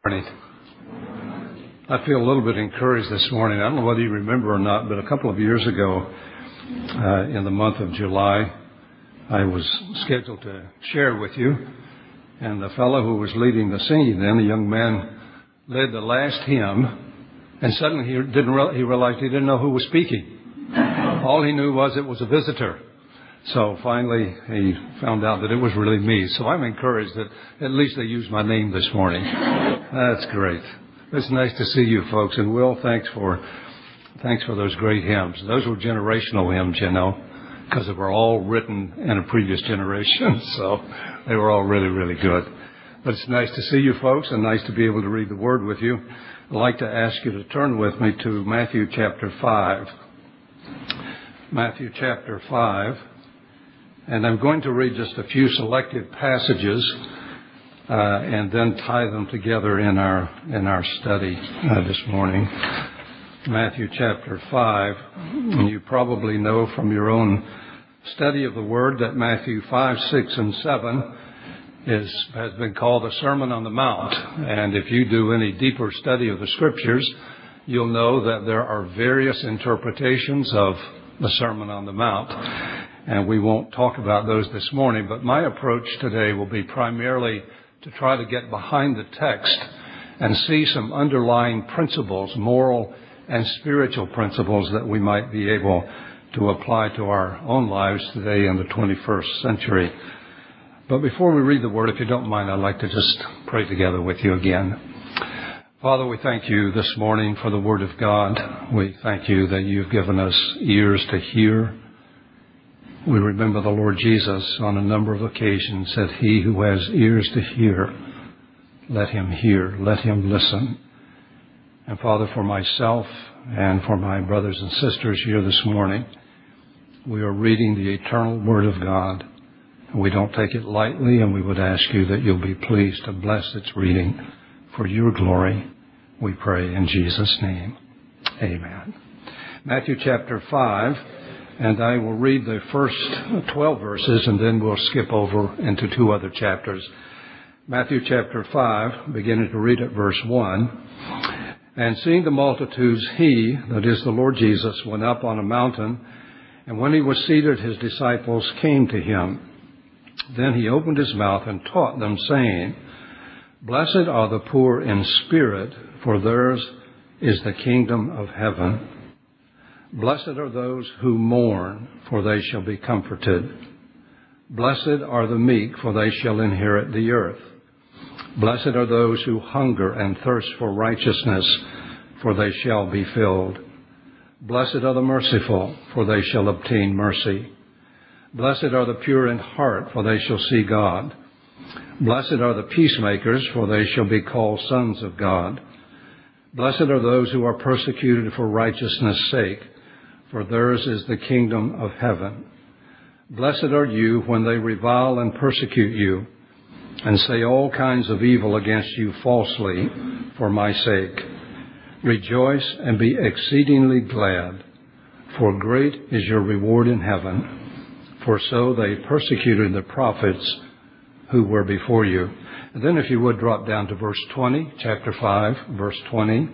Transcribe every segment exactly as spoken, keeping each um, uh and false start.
Morning. I feel a little bit encouraged this morning. I don't know whether you remember or not, but a couple of years ago, uh, in the month of July, I was scheduled to share with you. And the fellow who was leading the singing then, the young man, led the last hymn, and suddenly he didn't re- he realized he didn't know who was speaking. All he knew was it was a visitor. So finally, he found out that it was really me. So I'm encouraged that at least they used my name this morning. That's great. It's nice to see you folks. And Will, thanks for thanks for those great hymns. Those were generational hymns, you know, because they were all written in a previous generation. So they were all really, really good. But it's nice to see you folks and nice to be able to read the Word with you. I'd like to ask you to turn with me to Matthew chapter five. Matthew chapter five. And I'm going to read just a few selected passages uh, and then tie them together in our in our study uh, this morning. Matthew chapter five. And you probably know from your own study of the Word that Matthew five, six, and seven is has been called the Sermon on the Mount. And if you do any deeper study of the Scriptures, you'll know that there are various interpretations of the Sermon on the Mount. And we won't talk about those this morning, but my approach today will be primarily to try to get behind the text and see some underlying principles, moral and spiritual principles that we might be able to apply to our own lives today in the twenty-first century. But before we read the Word, if you don't mind, I'd like to just pray together with you again. Father, we thank you this morning for the Word of God. We thank you that you've given us ears to hear. We remember the Lord Jesus on a number of occasions said, he who has ears to hear, let him hear, let him listen. And Father, for myself and for my brothers and sisters here this morning, we are reading the eternal Word of God. We don't take it lightly, and we would ask you that you'll be pleased to bless its reading for your glory. We pray in Jesus' name. Amen. Matthew chapter five. And I will read the first twelve verses, and then we'll skip over into two other chapters. Matthew chapter five, beginning to read at verse one. And seeing the multitudes, he, that is the Lord Jesus, went up on a mountain. And when he was seated, his disciples came to him. Then he opened his mouth and taught them, saying, Blessed are the poor in spirit, for theirs is the kingdom of heaven. Blessed are those who mourn, for they shall be comforted. Blessed are the meek, for they shall inherit the earth. Blessed are those who hunger and thirst for righteousness, for they shall be filled. Blessed are the merciful, for they shall obtain mercy. Blessed are the pure in heart, for they shall see God. Blessed are the peacemakers, for they shall be called sons of God. Blessed are those who are persecuted for righteousness' sake, for theirs is the kingdom of heaven. Blessed are you when they revile and persecute you, and say all kinds of evil against you falsely for my sake. Rejoice and be exceedingly glad, for great is your reward in heaven. For so they persecuted the prophets who were before you. And then if you would drop down to verse twenty, chapter five, verse twenty.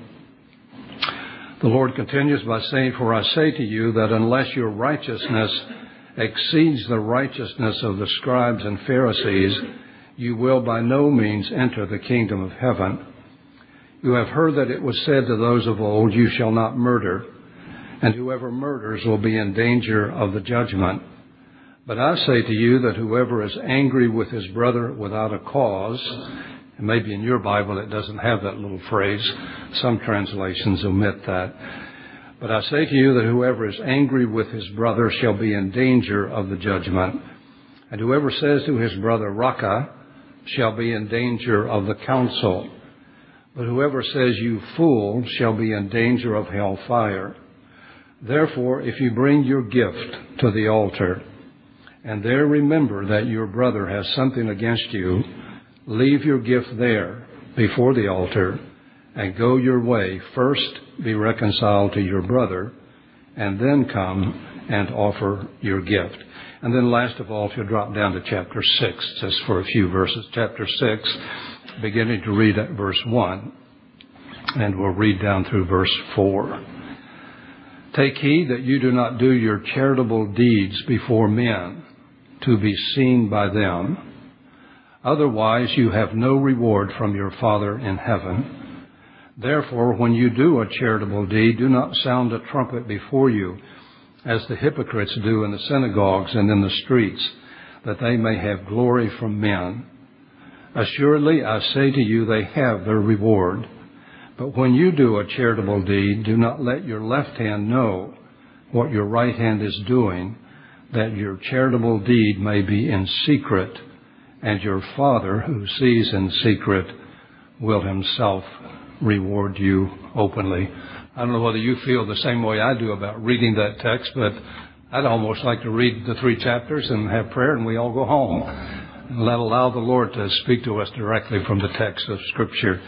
The Lord continues by saying, For I say to you that unless your righteousness exceeds the righteousness of the scribes and Pharisees, you will by no means enter the kingdom of heaven. You have heard that it was said to those of old, You shall not murder, and whoever murders will be in danger of the judgment. But I say to you that whoever is angry with his brother without a cause, and maybe in your Bible it doesn't have that little phrase. Some translations omit that. But I say to you that whoever is angry with his brother shall be in danger of the judgment. And whoever says to his brother, Raca, shall be in danger of the council. But whoever says, You fool, shall be in danger of hellfire. Therefore, if you bring your gift to the altar, and there remember that your brother has something against you, leave your gift there before the altar and go your way. First be reconciled to your brother, and then come and offer your gift. And then last of all, if you'll drop down to chapter six, just for a few verses, chapter six, beginning to read at verse one, and we'll read down through verse four. Take heed that you do not do your charitable deeds before men, to be seen by them. Otherwise you have no reward from your Father in heaven. Therefore, when you do a charitable deed, do not sound a trumpet before you, as the hypocrites do in the synagogues and in the streets, that they may have glory from men. Assuredly, I say to you, they have their reward. But when you do a charitable deed, do not let your left hand know what your right hand is doing, that your charitable deed may be in secret, and your Father who sees in secret will himself reward you openly. I don't know whether you feel the same way I do about reading that text, but I'd almost like to read the three chapters and have prayer and we all go home. And let allow the Lord to speak to us directly from the text of Scripture.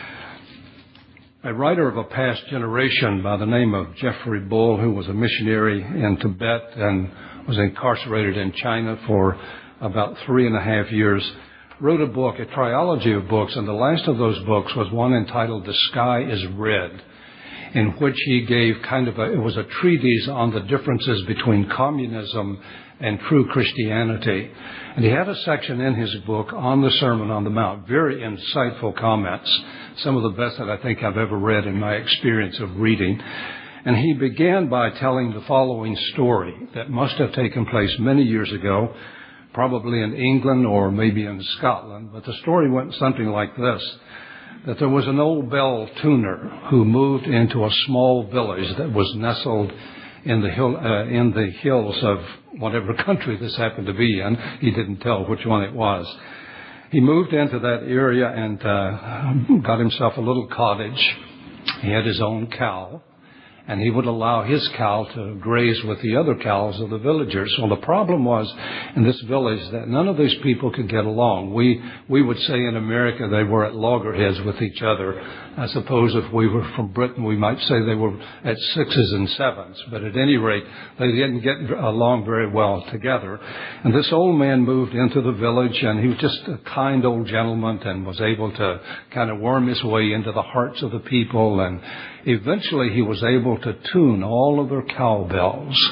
A writer of a past generation by the name of Jeffrey Bull, who was a missionary in Tibet and was incarcerated in China for about three and a half years, wrote a book, a trilogy of books, and the last of those books was one entitled The Sky is Red, in which he gave kind of a, it was a treatise on the differences between communism and true Christianity. And he had a section in his book on the Sermon on the Mount, very insightful comments, some of the best that I think I've ever read in my experience of reading. And he began by telling the following story that must have taken place many years ago, probably in England or maybe in Scotland. But the story went something like this, that there was an old bell tuner who moved into a small village that was nestled in the hill, uh, in the hills of whatever country this happened to be in. He didn't tell which one it was. He moved into that area and uh, got himself a little cottage. He had his own cow, and he would allow his cow to graze with the other cows of the villagers. Well, the problem was in this village that none of these people could get along. We we would say in America they were at loggerheads with each other. I suppose if we were from Britain, we might say they were at sixes and sevens. But at any rate, they didn't get along very well together. And this old man moved into the village, and he was just a kind old gentleman and was able to kind of worm his way into the hearts of the people. And eventually he was able to tune all of their cowbells.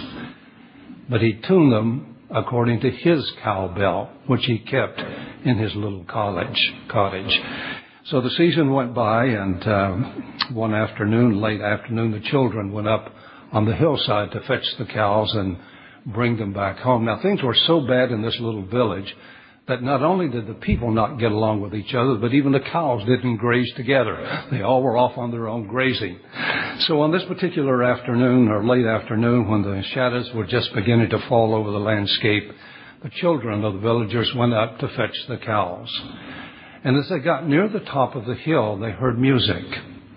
But he tuned them according to his cowbell, which he kept in his little cottage. cottage. So the season went by, and uh, one afternoon, late afternoon, the children went up on the hillside to fetch the cows and bring them back home. Now, things were so bad in this little village that not only did the people not get along with each other, but even the cows didn't graze together. They all were off on their own grazing. So on this particular afternoon, or late afternoon, when the shadows were just beginning to fall over the landscape, the children of the villagers went up to fetch the cows. And as they got near the top of the hill, they heard music.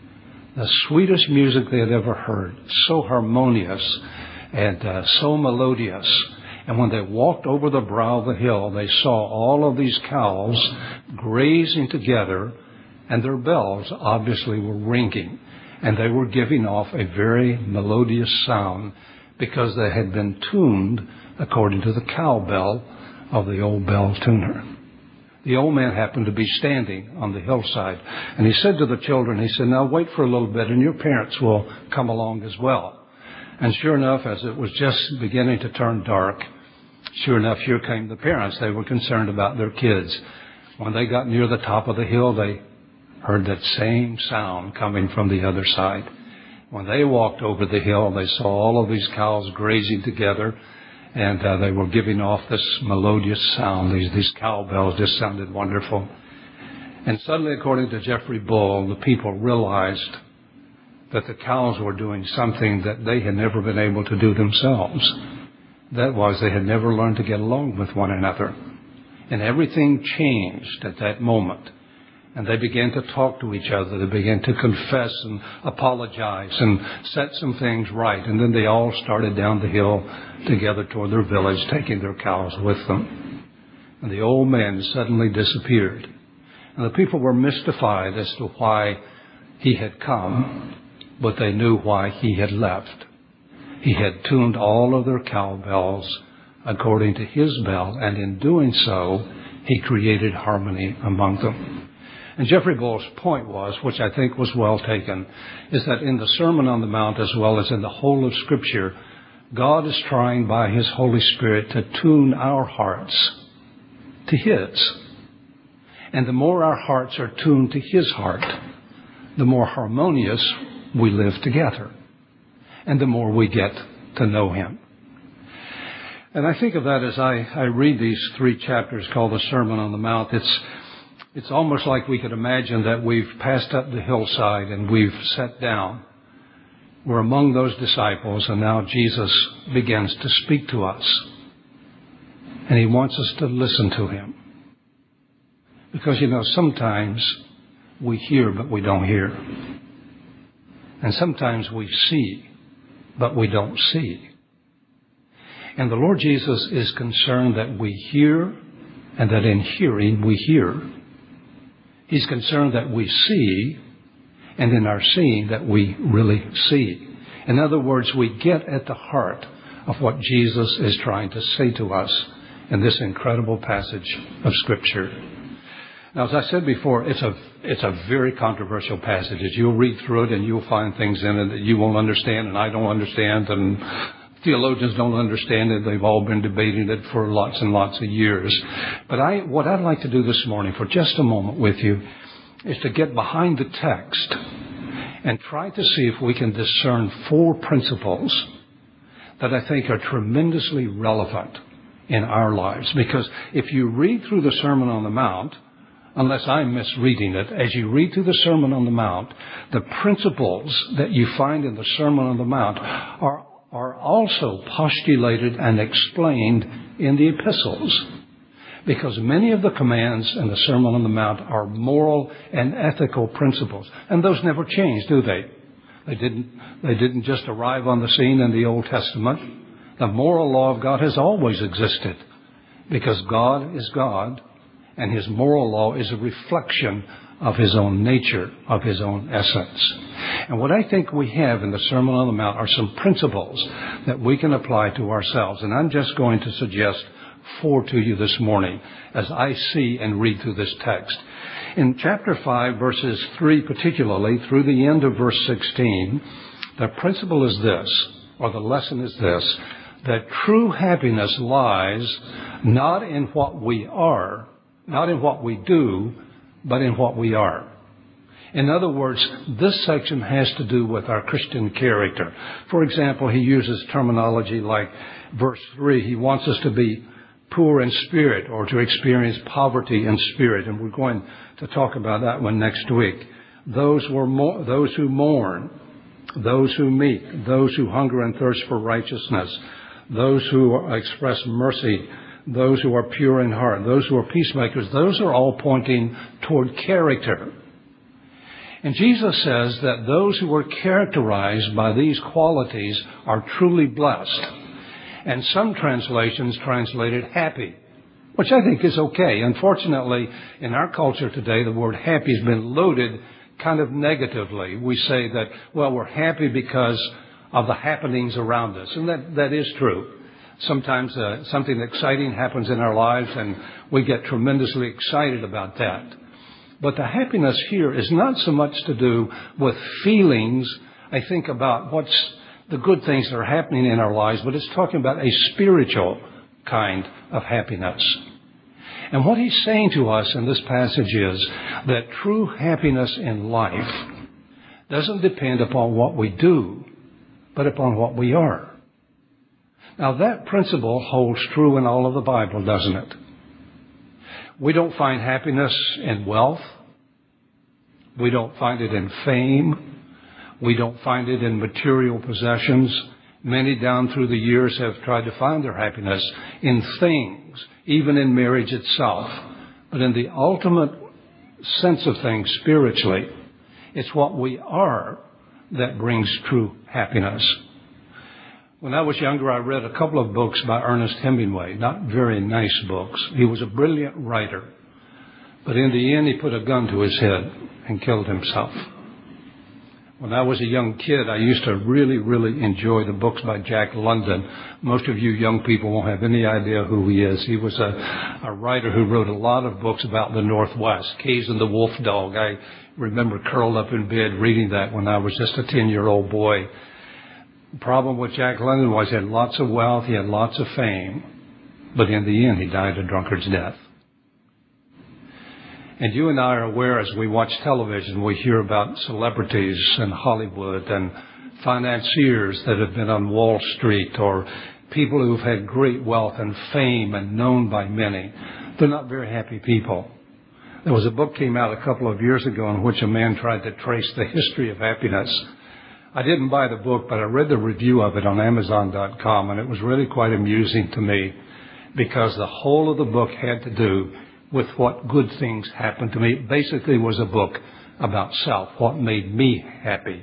The sweetest music they had ever heard. So harmonious and uh, so melodious. And when they walked over the brow of the hill, they saw all of these cows grazing together, and their bells obviously were ringing. And they were giving off a very melodious sound because they had been tuned according to the cowbell of the old bell tuner. The old man happened to be standing on the hillside, and he said to the children, he said, now wait for a little bit and your parents will come along as well. And sure enough, as it was just beginning to turn dark, sure enough, here came the parents. They were concerned about their kids. When they got near the top of the hill, they heard that same sound coming from the other side. When they walked over the hill, they saw all of these cows grazing together, and uh, they were giving off this melodious sound. These, these cowbells just sounded wonderful. And suddenly, according to Jeffrey Bull, the people realized that the cows were doing something that they had never been able to do themselves. That was, they had never learned to get along with one another. And everything changed at that moment. And they began to talk to each other. They began to confess and apologize and set some things right. And then they all started down the hill together toward their village, taking their cows with them. And the old man suddenly disappeared. And the people were mystified as to why he had come, but they knew why he had left. He had tuned all of their cowbells according to his bell, and in doing so, he created harmony among them. And Jeffrey Bull's point was, which I think was well taken, is that in the Sermon on the Mount as well as in the whole of Scripture, God is trying by His Holy Spirit to tune our hearts to His. And the more our hearts are tuned to His heart, the more harmonious we live together. And the more we get to know Him. And I think of that as I, I read these three chapters called the Sermon on the Mount. It's, it's almost like we could imagine that we've passed up the hillside and we've sat down. We're among those disciples, and now Jesus begins to speak to us. And He wants us to listen to Him. Because, you know, sometimes we hear, but we don't hear. And sometimes we see, but we don't see. And the Lord Jesus is concerned that we hear, and that in hearing we hear. He's concerned that we see, and in our seeing that we really see. In other words, we get at the heart of what Jesus is trying to say to us in this incredible passage of Scripture. Now, as I said before, it's a it's a very controversial passage. You'll read through it and you'll find things in it that you won't understand and I don't understand, and theologians don't understand it. They've all been debating it for lots and lots of years. But I, what I'd like to do this morning for just a moment with you is to get behind the text and try to see if we can discern four principles that I think are tremendously relevant in our lives. Because if you read through the Sermon on the Mount, unless I'm misreading it, as you read through the Sermon on the Mount, the principles that you find in the Sermon on the Mount are are also postulated and explained in the epistles. Because many of the commands in the Sermon on the Mount are moral and ethical principles. And those never change, do they? They didn't, they didn't just arrive on the scene in the Old Testament. The moral law of God has always existed. Because God is God, and His moral law is a reflection of His own nature, of His own essence. And what I think we have in the Sermon on the Mount are some principles that we can apply to ourselves. And I'm just going to suggest four to you this morning as I see and read through this text. In chapter five, verses three particularly, through the end of verse sixteen, the principle is this, or the lesson is this, that true happiness lies not in what we are, not in what we do, but in what we are. In other words, this section has to do with our Christian character. For example, he uses terminology like verse three. He wants us to be poor in spirit or to experience poverty in spirit. And we're going to talk about that one next week. Those who, are mo- those who mourn, those who meet, those who hunger and thirst for righteousness, those who express mercy, those who are pure in heart, those who are peacemakers, those are all pointing toward character. And Jesus says that those who are characterized by these qualities are truly blessed. And some translations translate it happy, which I think is okay. Unfortunately, in our culture today, the word happy has been loaded kind of negatively. We say that, well, we're happy because of the happenings around us. And that, that is true. Sometimes uh, something exciting happens in our lives and we get tremendously excited about that. But the happiness here is not so much to do with feelings, I think, about what's the good things that are happening in our lives, but it's talking about a spiritual kind of happiness. And what he's saying to us in this passage is that true happiness in life doesn't depend upon what we do, but upon what we are. Now, that principle holds true in all of the Bible, doesn't it? We don't find happiness in wealth. We don't find it in fame. We don't find it in material possessions. Many down through the years have tried to find their happiness in things, even in marriage itself. But in the ultimate sense of things spiritually, it's what we are that brings true happiness. When I was younger, I read a couple of books by Ernest Hemingway, not very nice books. He was a brilliant writer. But in the end, he put a gun to his head and killed himself. When I was a young kid, I used to really, really enjoy the books by Jack London. Most of you young people won't have any idea who he is. He was a, a writer who wrote a lot of books about the Northwest, Caves and the Wolf Dog. I remember curled up in bed reading that when I was just a ten-year-old boy. The problem with Jack London was he had lots of wealth, he had lots of fame, but in the end he died a drunkard's death. And you and I are aware, as we watch television, we hear about celebrities in Hollywood and financiers that have been on Wall Street, or people who've had great wealth and fame and known by many. They're not very happy people. There was a book came out a couple of years ago in which a man tried to trace the history of happiness. I didn't buy the book, but I read the review of it on Amazon dot com, and it was really quite amusing to me because the whole of the book had to do with what good things happened to me. It basically was a book about self, what made me happy.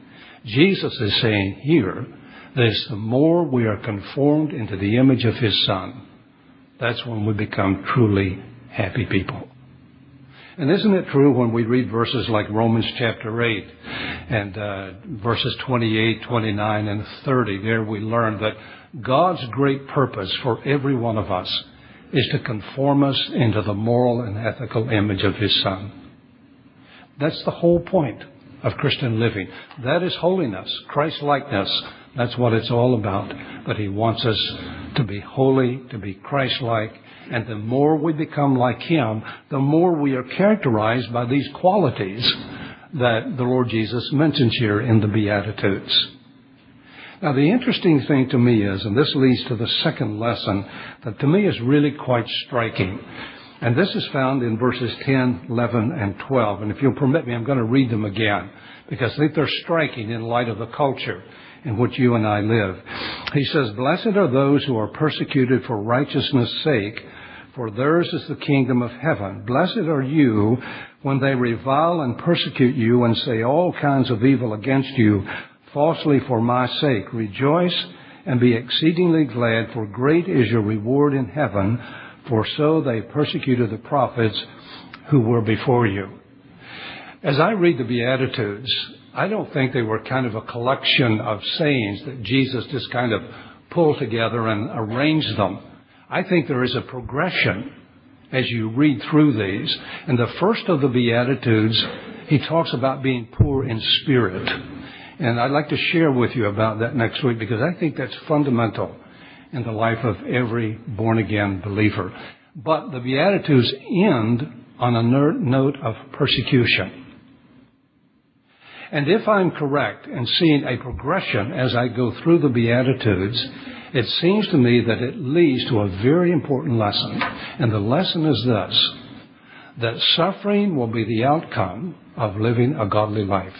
Jesus is saying here that the more we are conformed into the image of His Son, that's when we become truly happy people. And isn't it true when we read verses like Romans chapter eight and uh, verses twenty-eight, twenty-nine, and thirty, there we learn that God's great purpose for every one of us is to conform us into the moral and ethical image of His Son. That's the whole point of Christian living. That is holiness, Christ-likeness. That's what it's all about. But He wants us to be holy, to be Christ-like. And the more we become like Him, the more we are characterized by these qualities that the Lord Jesus mentions here in the Beatitudes. Now, the interesting thing to me is, and this leads to the second lesson that to me is really quite striking, and this is found in verses ten, eleven, and twelve. And if you'll permit me, I'm going to read them again because I think they're striking in light of the culture in which you and I live. He says, "Blessed are those who are persecuted for righteousness' sake, for theirs is the kingdom of heaven. Blessed are you when they revile and persecute you and say all kinds of evil against you falsely for my sake. Rejoice and be exceedingly glad, for great is your reward in heaven, for so they persecuted the prophets who were before you." As I read the Beatitudes, I don't think they were kind of a collection of sayings that Jesus just kind of pulled together and arranged them. I think there is a progression as you read through these. And the first of the Beatitudes, He talks about being poor in spirit. And I'd like to share with you about that next week because I think that's fundamental in the life of every born-again believer. But the Beatitudes end on a note of persecution. And if I'm correct in seeing a progression as I go through the Beatitudes, it seems to me that it leads to a very important lesson. And the lesson is this, that suffering will be the outcome of living a godly life.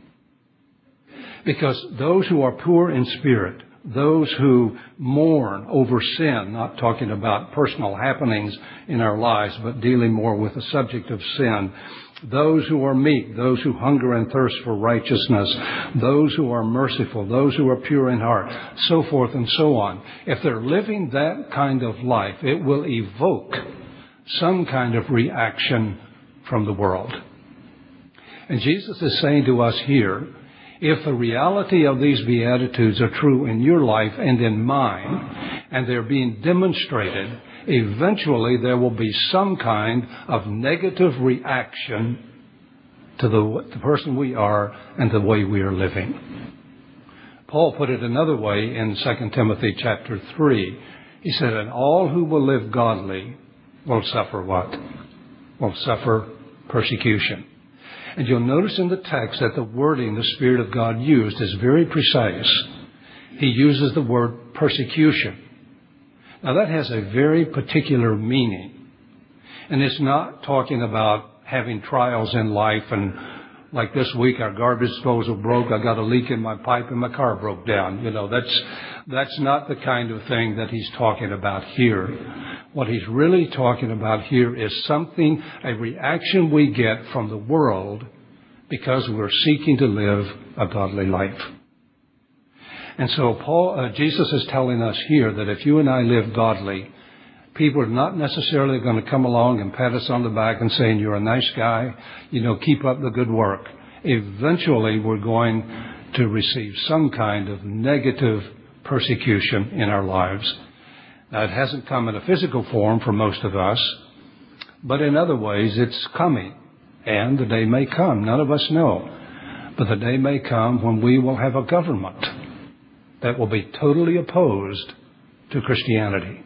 Because those who are poor in spirit, those who mourn over sin, not talking about personal happenings in our lives, but dealing more with the subject of sin, those who are meek, those who hunger and thirst for righteousness, those who are merciful, those who are pure in heart, so forth and so on. If they're living that kind of life, it will evoke some kind of reaction from the world. And Jesus is saying to us here, if the reality of these Beatitudes are true in your life and in mine, and they're being demonstrated, eventually there will be some kind of negative reaction to the, the person we are and the way we are living. Paul put it another way in Second Timothy chapter three. He said, "And all who will live godly will suffer what? Will suffer persecution." And you'll notice in the text that the wording the Spirit of God used is very precise. He uses the word persecution. Now that has a very particular meaning. And it's not talking about having trials in life and like this week our garbage disposal broke, I got a leak in my pipe and my car broke down. You know, that's, that's not the kind of thing that he's talking about here. What he's really talking about here is something, a reaction we get from the world because we're seeking to live a godly life. And so Paul, uh, Jesus is telling us here that if you and I live godly, people are not necessarily going to come along and pat us on the back and saying, "You're a nice guy, you know, keep up the good work." eventually we're going to receive some kind of negative persecution in our lives. Now, it hasn't come in a physical form for most of us, but in other ways it's coming. And the day may come. None of us know. But the day may come when we will have a government that will be totally opposed to Christianity.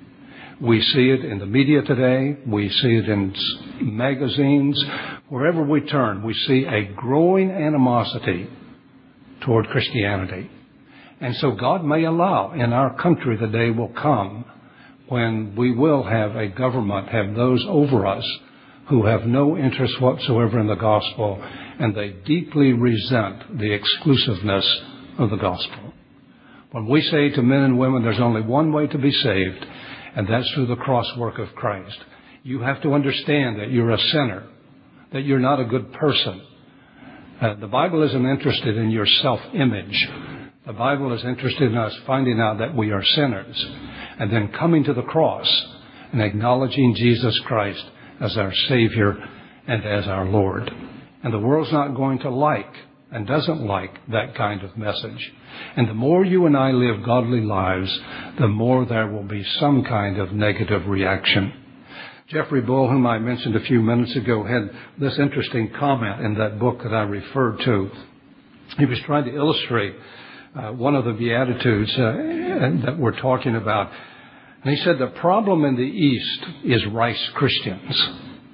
We see it in the media today. We see it in magazines. Wherever we turn, we see a growing animosity toward Christianity. And so God may allow in our country the day will come when we will have a government, have those over us who have no interest whatsoever in the gospel, and they deeply resent the exclusiveness of the gospel. When we say to men and women there's only one way to be saved, and that's through the cross work of Christ, you have to understand that you're a sinner, that you're not a good person. Uh, the Bible isn't interested in your self-image. The Bible is interested in us finding out that we are sinners and then coming to the cross and acknowledging Jesus Christ as our Savior and as our Lord. And the world's not going to like and doesn't like that kind of message. And the more you and I live godly lives, the more there will be some kind of negative reaction. Jeffrey Bull, whom I mentioned a few minutes ago, had this interesting comment in that book that I referred to. He was trying to illustrate uh, one of the Beatitudes uh, that we're talking about. And he said the problem in the East is rice Christians.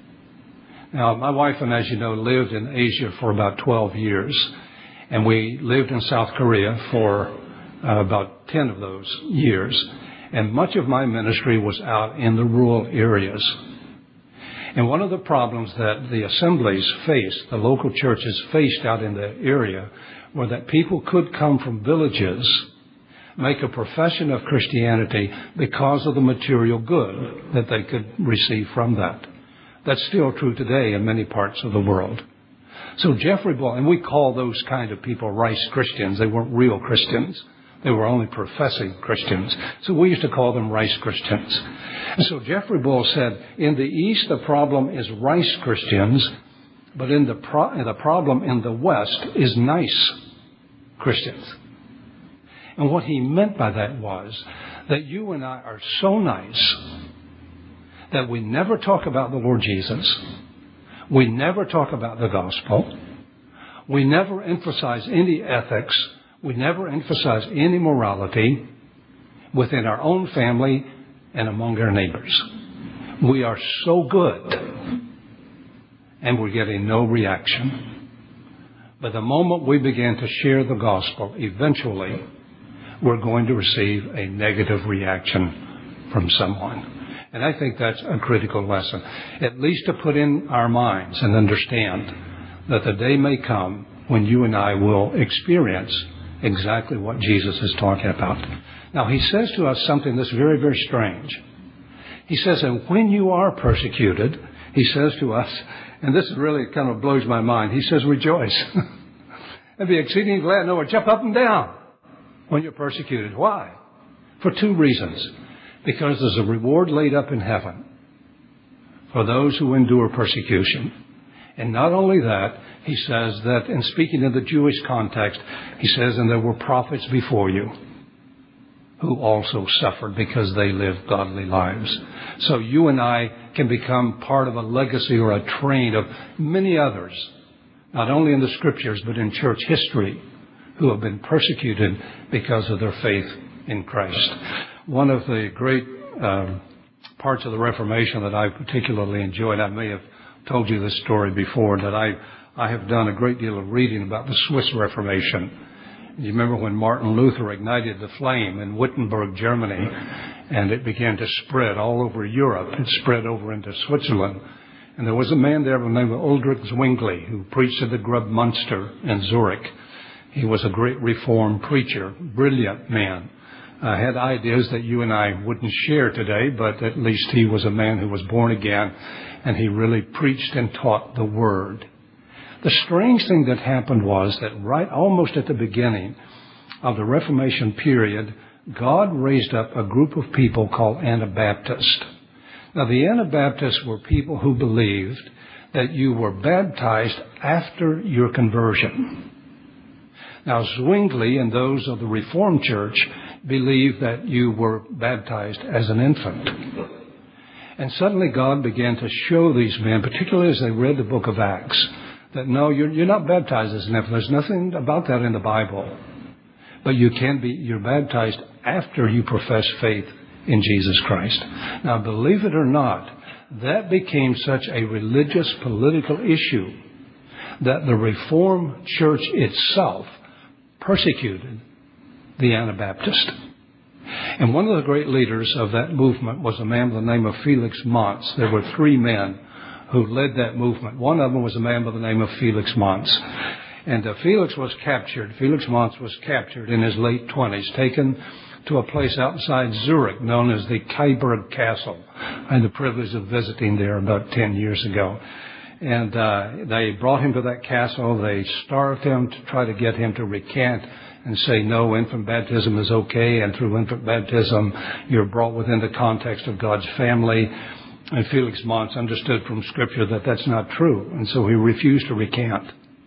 Now, my wife and, as you know, lived in Asia for about twelve years. And we lived in South Korea for uh, about ten of those years. And much of my ministry was out in the rural areas. And one of the problems that the assemblies faced, the local churches faced out in the area, were that people could come from villages, make a profession of Christianity because of the material good that they could receive from that. That's still true today in many parts of the world. So Jeffrey Bull, and we call those kind of people rice Christians. They weren't real Christians. They were only professing Christians. So we used to call them rice Christians. And so Jeffrey Bull said, in the East, the problem is rice Christians, but in the, pro- the problem in the West is nice Christians. And what he meant by that was that you and I are so nice that we never talk about the Lord Jesus. We never talk about the gospel. We never emphasize any ethics. We never emphasize any morality within our own family and among our neighbors. We are so good, and we're getting no reaction. But the moment we begin to share the gospel, eventually we're going to receive a negative reaction from someone. And I think that's a critical lesson, at least to put in our minds and understand that the day may come when you and I will experience exactly what Jesus is talking about. Now, he says to us something that's very, very strange. He says, and when you are persecuted, he says to us, and this really kind of blows my mind, he says, rejoice. And be exceeding glad, no, or jump up and down when you're persecuted. Why? For two reasons. Because there's a reward laid up in heaven for those who endure persecution. And not only that, he says that, in speaking in the Jewish context, he says, and there were prophets before you who also suffered because they lived godly lives. So you and I can become part of a legacy or a train of many others, not only in the Scriptures, but in church history, who have been persecuted because of their faith in Christ. One of the great um, parts of the Reformation that I particularly enjoyed, I may have told you this story before, that I, I have done a great deal of reading about the Swiss Reformation. You remember when Martin Luther ignited the flame in Wittenberg, Germany, and it began to spread all over Europe. It spread over into Switzerland. And there was a man there by the name of Ulrich Zwingli who preached at the Grubmunster in Zurich. He was a great Reformed preacher, brilliant man. Uh, had ideas that you and I wouldn't share today, but at least he was a man who was born again, and he really preached and taught the Word. The strange thing that happened was that right almost at the beginning of the Reformation period, God raised up a group of people called Anabaptists. Now, the Anabaptists were people who believed that you were baptized after your conversion. Now, Zwingli and those of the Reformed Church believe that you were baptized as an infant. And suddenly God began to show these men, particularly as they read the book of Acts, that no, you're, you're not baptized as an infant. There's nothing about that in the Bible. But you can be, you're baptized after you profess faith in Jesus Christ. Now, believe it or not, that became such a religious, political issue that the Reformed Church itself persecuted the Anabaptist. And one of the great leaders of that movement was a man by the name of Felix Manz. There were three men who led that movement. One of them was a man by the name of Felix Manz. And uh, Felix was captured. Felix Manz was captured in his late twenties, taken to a place outside Zurich known as the Kyburg Castle. I had the privilege of visiting there about ten years ago. And uh, they brought him to that castle. They starved him to try to get him to recant and say, no, infant baptism is okay, and through infant baptism you're brought within the context of God's family. And Felix Manz understood from Scripture that that's not true, and so he refused to recant.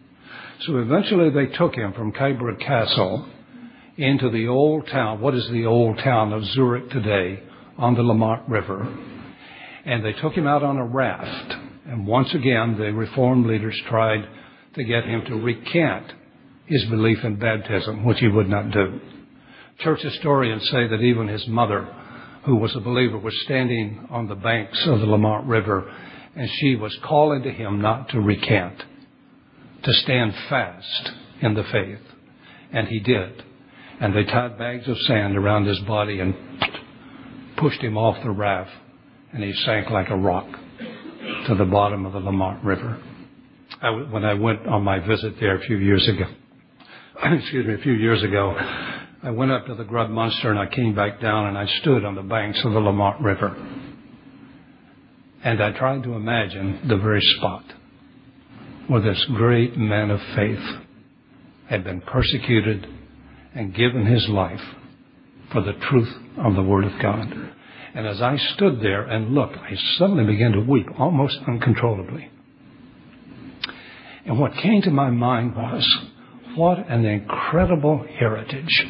So eventually they took him from Kyburg Castle into the old town. What is the old town of Zurich today? On the Lamont River. And they took him out on a raft. And once again, the Reformed leaders tried to get him to recant his belief in baptism, which he would not do. Church historians say that even his mother, who was a believer, was standing on the banks of the Lamont River, and she was calling to him not to recant, to stand fast in the faith. And he did. And they tied bags of sand around his body and pushed him off the raft, and he sank like a rock to the bottom of the Lamont River. I, when I went on my visit there a few years ago, excuse me, a few years ago, I went up to the Grub Munster and I came back down and I stood on the banks of the Lamont River. And I tried to imagine the very spot where this great man of faith had been persecuted and given his life for the truth of the Word of God. And as I stood there and looked, I suddenly began to weep almost uncontrollably. And what came to my mind was, what an incredible heritage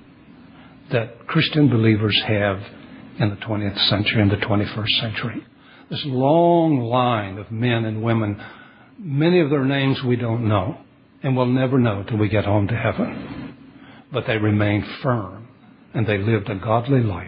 that Christian believers have in the twentieth century and the twenty-first century. This long line of men and women, many of their names we don't know, and we'll never know till we get home to heaven. But they remained firm, and they lived a godly life,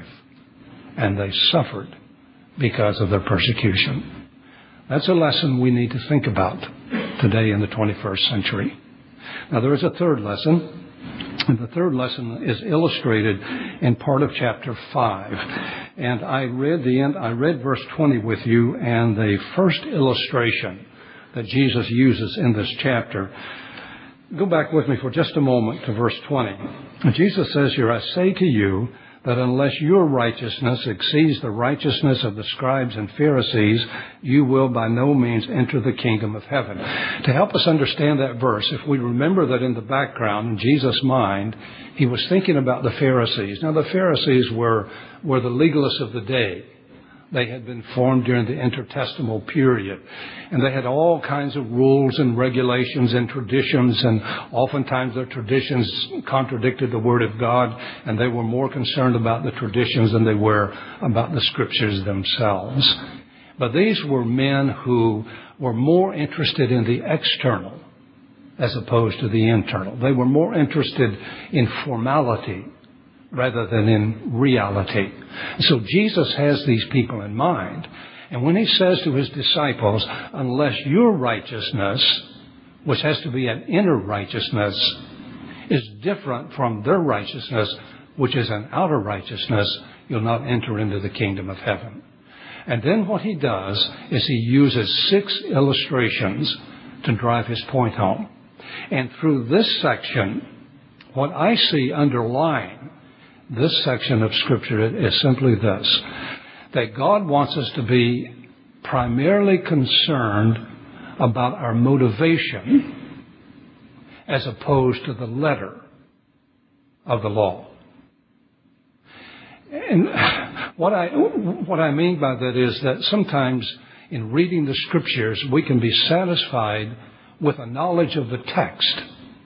and they suffered because of their persecution. That's a lesson we need to think about today in the twenty-first century. Now, there is a third lesson, and the third lesson is illustrated in part of chapter five. And I read the end, I read verse twenty with you, and the first illustration that Jesus uses in this chapter. Go back with me for just a moment to verse twenty. Jesus says here, I say to you that unless your righteousness exceeds the righteousness of the scribes and Pharisees, you will by no means enter the kingdom of heaven. To help us understand that verse, if we remember that in the background, in Jesus' mind, he was thinking about the Pharisees. Now, the Pharisees were, were the legalists of the day. They had been formed during the intertestamental period. And they had all kinds of rules and regulations and traditions, and oftentimes their traditions contradicted the Word of God, and they were more concerned about the traditions than they were about the Scriptures themselves. But these were men who were more interested in the external as opposed to the internal. They were more interested in formality rather than in reality. So Jesus has these people in mind. And when he says to his disciples, unless your righteousness, which has to be an inner righteousness, is different from their righteousness, which is an outer righteousness, you'll not enter into the kingdom of heaven. And then what he does is he uses six illustrations to drive his point home. And through this section, what I see underlying this section of Scripture is simply this, that God wants us to be primarily concerned about our motivation as opposed to the letter of the law. And what I, what I mean by that is that sometimes in reading the Scriptures, we can be satisfied with a knowledge of the text.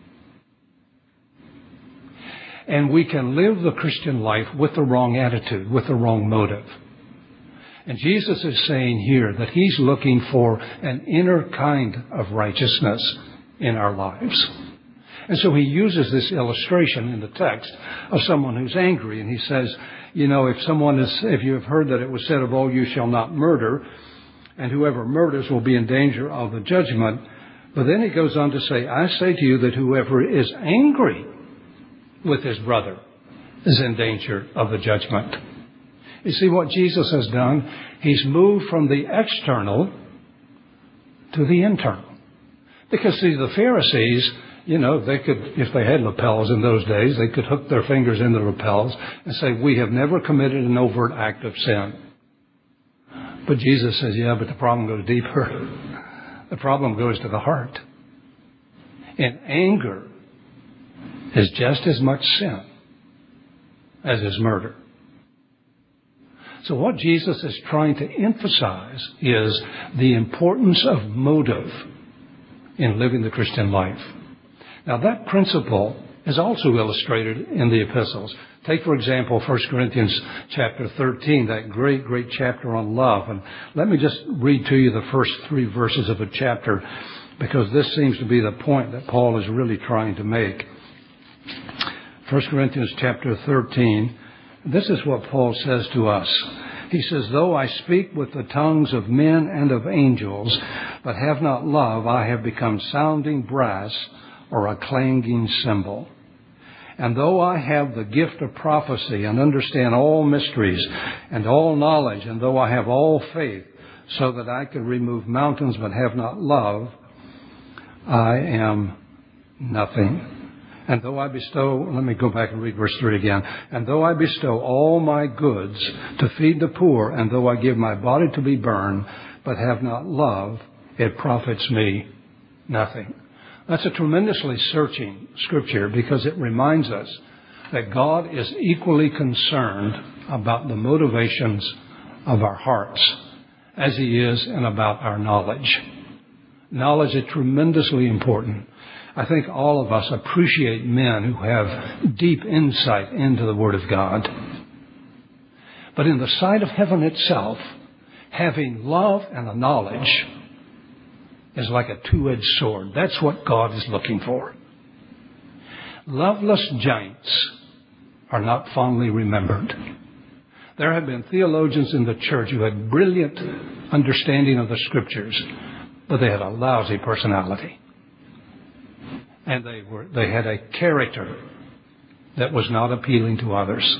And we can live the Christian life with the wrong attitude, with the wrong motive. And Jesus is saying here that He's looking for an inner kind of righteousness in our lives. And so He uses this illustration in the text of someone who's angry. And He says, you know, if someone is, if you have heard that it was said of old, you shall not murder, and whoever murders will be in danger of the judgment. But then He goes on to say, I say to you that whoever is angry with his brother is in danger of the judgment. You see what Jesus has done? He's moved from the external to the internal. Because, see, the Pharisees, you know, they could, if they had lapels in those days, they could hook their fingers in the lapels and say, we have never committed an overt act of sin. But Jesus says, yeah, but the problem goes deeper. The problem goes to the heart. And anger is just as much sin as is murder. So what Jesus is trying to emphasize is the importance of motive in living the Christian life. Now that principle is also illustrated in the epistles. Take, for example, First Corinthians chapter thirteen, that great, great chapter on love. And let me just read to you the first three verses of the chapter, because this seems to be the point that Paul is really trying to make. First Corinthians chapter thirteen, this is what Paul says to us. He says, though I speak with the tongues of men and of angels, but have not love, I have become sounding brass or a clanging cymbal. And though I have the gift of prophecy and understand all mysteries and all knowledge, and though I have all faith so that I can remove mountains but have not love, I am nothing. And though I bestow, let me go back and read verse three again. And though I bestow all my goods to feed the poor, and though I give my body to be burned, but have not love, it profits me nothing. That's a tremendously searching scripture, because it reminds us that God is equally concerned about the motivations of our hearts as He is and about our knowledge. Knowledge is tremendously important. I think all of us appreciate men who have deep insight into the Word of God. But in the sight of heaven itself, having love and a knowledge is like a two-edged sword. That's what God is looking for. Loveless giants are not fondly remembered. There have been theologians in the church who had brilliant understanding of the Scriptures, but they had a lousy personality. And they were they had a character that was not appealing to others.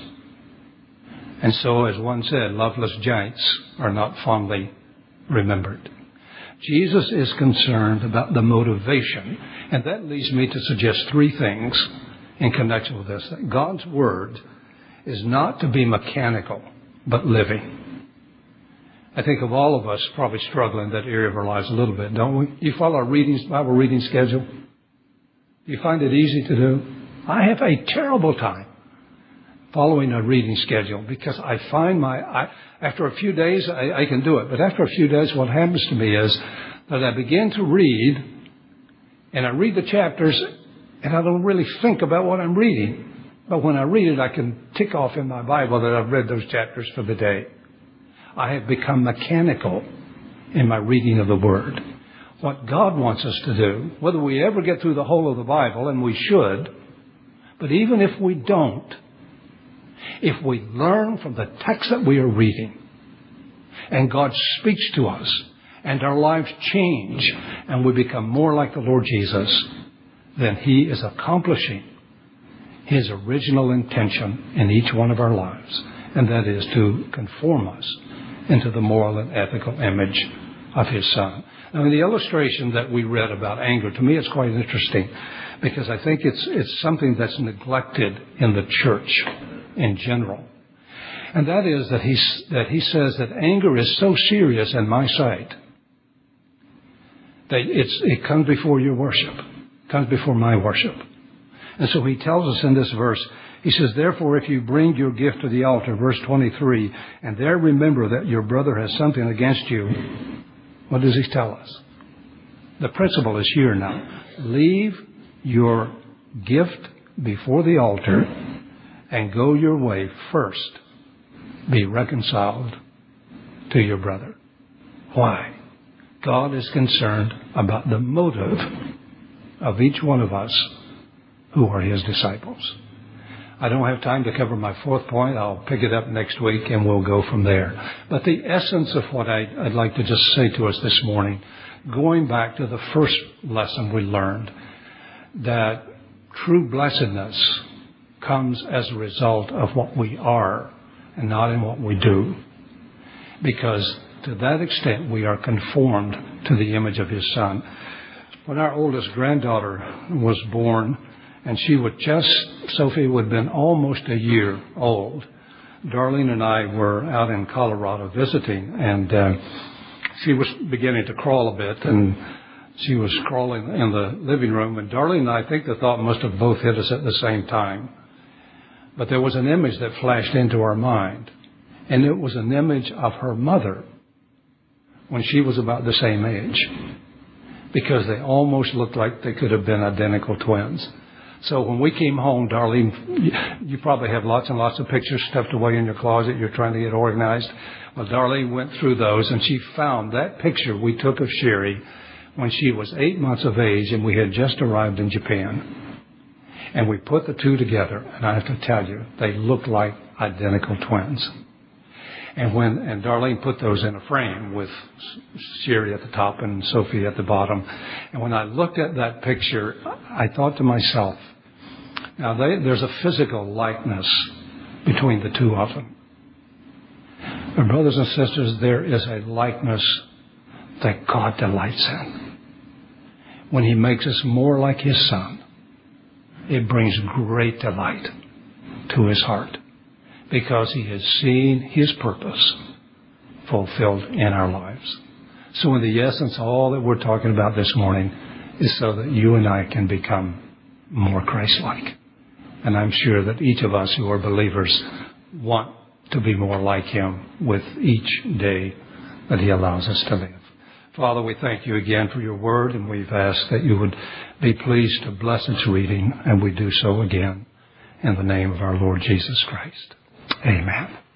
And so, as one said, loveless giants are not fondly remembered. Jesus is concerned about the motivation. And that leads me to suggest three things in connection with this. That God's Word is not to be mechanical, but living. I think of all of us probably struggle in that area of our lives a little bit, don't we? You follow a reading, Bible reading schedule? Do you find it easy to do? I have a terrible time following a reading schedule, because I find my, I, after a few days, I, I can do it. But after a few days, what happens to me is that I begin to read, and I read the chapters, and I don't really think about what I'm reading. But when I read it, I can tick off in my Bible that I've read those chapters for the day. I have become mechanical in my reading of the Word. What God wants us to do, whether we ever get through the whole of the Bible, and we should, but even if we don't, if we learn from the text that we are reading, and God speaks to us, and our lives change, and we become more like the Lord Jesus, then He is accomplishing His original intention in each one of our lives, and that is to conform us into the moral and ethical image of His Son. Now, in the illustration that we read about anger, to me it's quite interesting, because I think it's it's something that's neglected in the church in general. And that is that he, that he says that anger is so serious in my sight that it's, it comes before your worship, comes before my worship. And so he tells us in this verse, he says, therefore, if you bring your gift to the altar, verse twenty-three, and there remember that your brother has something against you, What does he tell us? The principle is here now. Leave your gift before the altar and go your way first. Be reconciled to your brother. Why? God is concerned about the motive of each one of us who are his disciples. I don't have time to cover my fourth point. I'll pick it up next week and we'll go from there. But the essence of what I, I'd like to just say to us this morning, going back to the first lesson we learned, that true blessedness comes as a result of what we are and not in what we do. Because to that extent we are conformed to the image of his Son. When our oldest granddaughter was born, and she would just, Sophie would have been almost a year old, Darlene and I were out in Colorado visiting, and uh, she was beginning to crawl a bit, and she was crawling in the living room, and Darlene and I think the thought must have both hit us at the same time. But there was an image that flashed into our mind, and it was an image of her mother when she was about the same age, because they almost looked like they could have been identical twins. So when we came home, Darlene, you probably have lots and lots of pictures stuffed away in your closet. You're trying to get organized. Well, Darlene went through those, and she found that picture we took of Sherry when she was eight months of age, and we had just arrived in Japan. And we put the two together, and I have to tell you, they looked like identical twins. And when and Darlene put those in a frame with Sherry at the top and Sophie at the bottom. And when I looked at that picture, I thought to myself, now they, there's a physical likeness between the two of them. But brothers and sisters, there is a likeness that God delights in. When he makes us more like his Son, it brings great delight to his heart, because he has seen his purpose fulfilled in our lives. So in the essence, all that we're talking about this morning is so that you and I can become more Christ-like. And I'm sure that each of us who are believers want to be more like him with each day that he allows us to live. Father, we thank you again for your word, and we've asked that you would be pleased to bless its reading, and we do so again in the name of our Lord Jesus Christ. Amen.